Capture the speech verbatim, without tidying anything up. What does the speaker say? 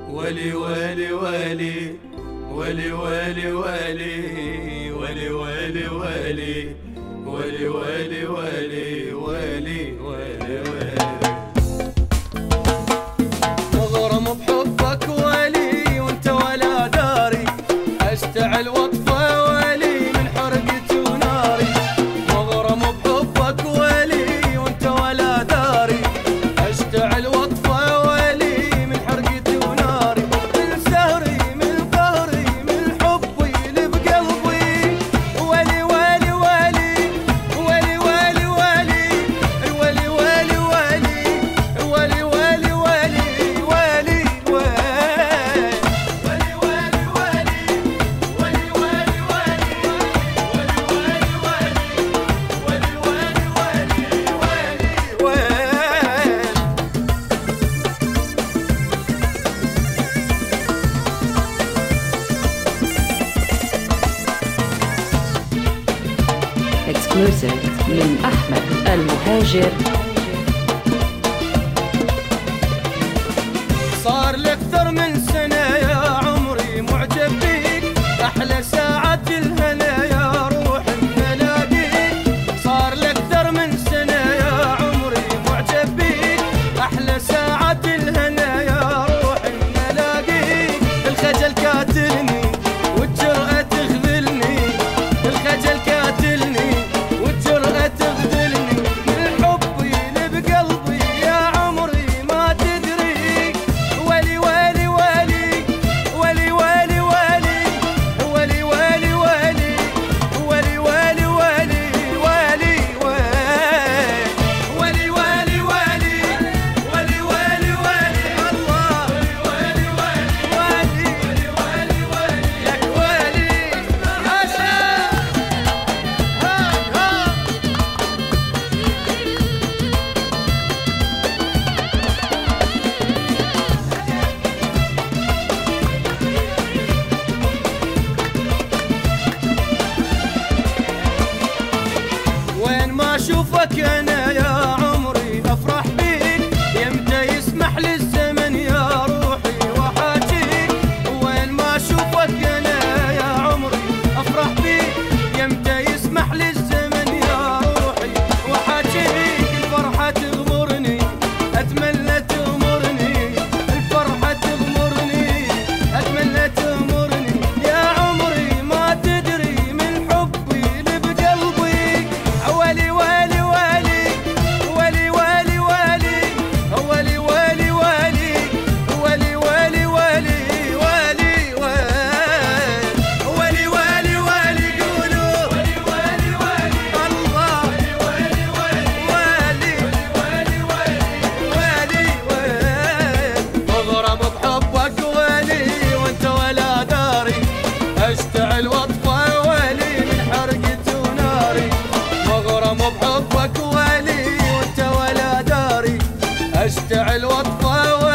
ولي ولي ولي ولي ولي ولي ولي ولي ولي ولي ولي ولي ولي ولي مغرم بحبك ولي وانت ولا داري، اشتعل واطفى ولي من حرقتي وناري. مغرم بحبك ولي وانت ولا داري، اشتعل واطفى ولي من حرقتي وناري. من سهري من قهري من حبي اللي بقلبي، ولي ولي ولي ولي ولي ولي ولي ولي ولي ولي ولي ولي Exclusive من أحمد المهاجر. صار لي أكثر من سنة يا عمري معجب بيك، أحلى ساعة الهنا يا روح نلاقيك. صار لي أكثر من سنة يا عمري معجب بيك، أحلى ساعة الهنا يا روح نلاقيك. الخجل كاتلني والجرأة تخذلني، الخجل كاتلني والجرأة تخذلني. من حبي اللي بقلبي يا عمري ما تدري. ولي ولي ولي ولي ولي ولي ولي ولي ولي ولي ولي ولي ولي ولي ولي ولي ولي ولي ولي الله ولي ولي ولي لك ولي عشا ها ها. وين ما اشوفك انا يا عمري افرح بيك، يمتى يسمح لي الزمن يا روحي وحاجيك. وين ما اشوفك انا يا عمري افرح بيك، يمتى يسمح لي الزمن يا روحي وحاجيك. الفرحة تغمرني اتمنى تغمرني، الفرحة تغمرني اتمنى تغمرني. يا عمري ما تدري من حبي اللي بقلبي. ولي ولي ولي ولي ولي ولي ولي ولي ولي ولي ولي ولي ولي ولي ولي ولي قولوا ولي ولي ولي الله ولي ولي ولي ولي مغرم بحبك ولي وانت ولا داري، اشتعل واطفى ولي من حرقتي وناري. مغرم بحبك ولي وانت ولا داري، اشتعل واطفى